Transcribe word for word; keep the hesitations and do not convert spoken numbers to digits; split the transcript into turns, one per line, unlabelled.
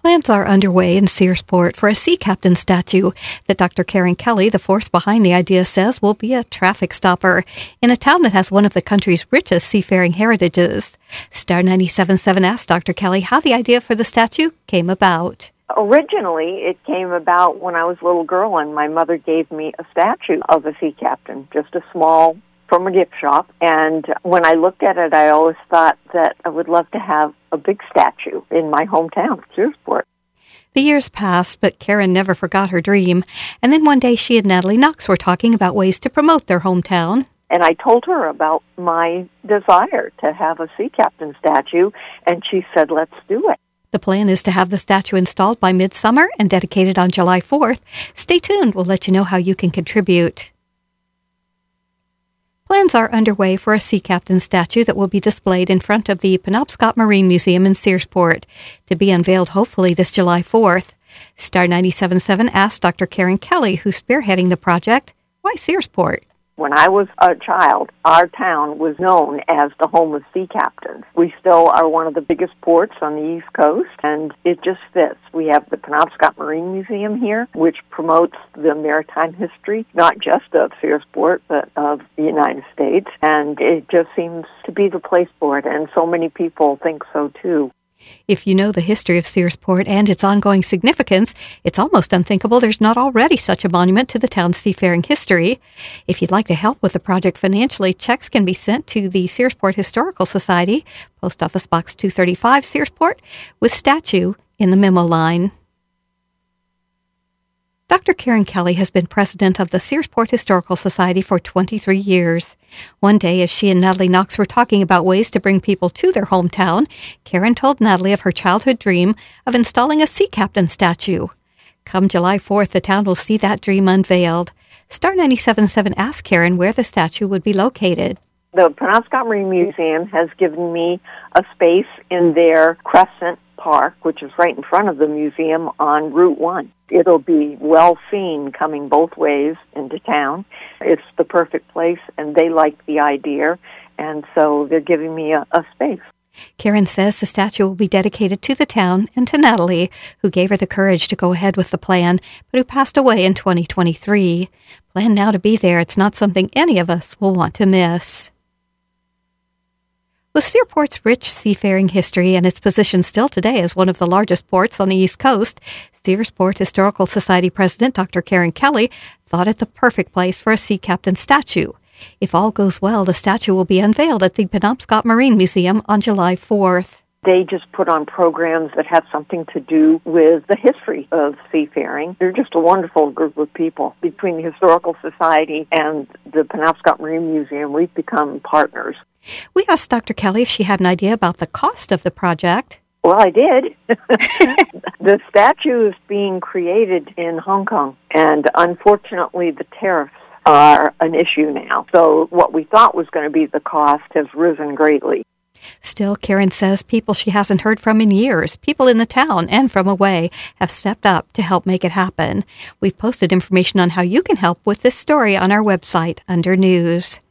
Plans are underway in Searsport for a sea captain statue that Doctor Karen Kelly, the force behind the idea, says will be a traffic stopper in a town that has one of the country's richest seafaring heritages. Star ninety-seven point seven asked Doctor Kelly how the idea for the statue came about.
Originally, it came about when I was a little girl and my mother gave me a statue of a sea captain, just a small, from a gift shop. And when I looked at it, I always thought that I would love to have a big statue in my hometown, Searsport.
The years passed, but Karen never forgot her dream. And then one day she and Natalie Knox were talking about ways to promote their hometown.
And I told her about my desire to have a sea captain statue, and she said, let's do it.
The plan is to have the statue installed by midsummer and dedicated on July fourth. Stay tuned. We'll let you know how you can contribute. Plans are underway for a sea captain statue that will be displayed in front of the Penobscot Marine Museum in Searsport, to be unveiled hopefully this July fourth. Star ninety-seven point seven asked Doctor Karen Kelly, who's spearheading the project, why Searsport?
When I was a child, our town was known as the home of sea captains. We still are one of the biggest ports on the East Coast, and it just fits. We have the Penobscot Marine Museum here, which promotes the maritime history, not just of Searsport, but of the United States, and it just seems to be the place for it, and so many people think so too.
If you know the history of Searsport and its ongoing significance, it's almost unthinkable there's not already such a monument to the town's seafaring history. If you'd like to help with the project financially, checks can be sent to the Searsport Historical Society, Post Office Box two thirty-five, Searsport, with statue in the memo line. Doctor Karen Kelly has been president of the Searsport Historical Society for twenty-three years. One day, as she and Natalie Knox were talking about ways to bring people to their hometown, Karen told Natalie of her childhood dream of installing a sea captain statue. Come July fourth, the town will see that dream unveiled. Star ninety-seven point seven asked Karen where the statue would be located.
The Penobscot Marine Museum has given me a space in their Crescent Park, which is right in front of the museum on Route one. It'll be well seen coming both ways into town. It's the perfect place, and they like the idea, and so they're giving me a, a space.
Karen says the statue will be dedicated to the town and to Natalie, who gave her the courage to go ahead with the plan, but who passed away in twenty twenty-three. Plan now to be there. It's not something any of us will want to miss. With Searsport's rich seafaring history and its position still today as one of the largest ports on the East Coast, Searsport Historical Society President Doctor Karen Kelly thought it the perfect place for a sea captain statue. If all goes well, the statue will be unveiled at the Penobscot Marine Museum on July fourth.
They just put on programs that have something to do with the history of seafaring. They're just a wonderful group of people. Between the Historical Society and the Penobscot Marine Museum, we've become partners.
We asked Doctor Kelly if she had an idea about the cost of the project.
Well, I did. The statue is being created in Hong Kong, and unfortunately the tariffs are an issue now. So what we thought was going to be the cost has risen greatly.
Still, Karen says people she hasn't heard from in years, people in the town and from away, have stepped up to help make it happen. We've posted information on how you can help with this story on our website under News.